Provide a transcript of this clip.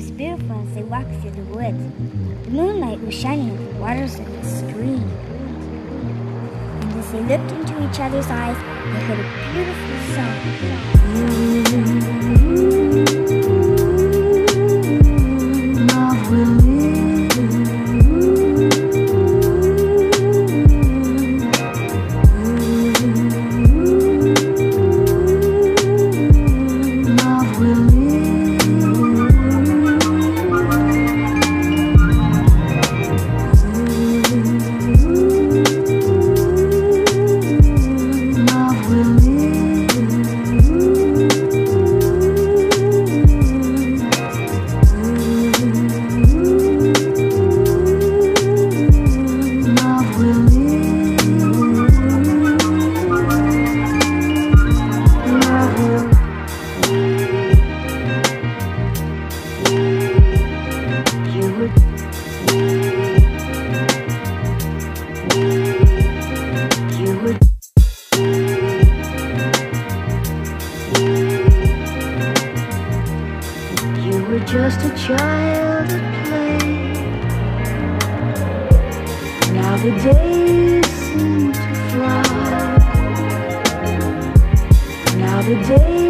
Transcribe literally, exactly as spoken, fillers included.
was beautiful as they walked through the woods. The moonlight was shining on the waters of the stream. And as they looked into each other's eyes, they heard a beautiful song. Love will just a child at play. Now the days seem to fly. Now the days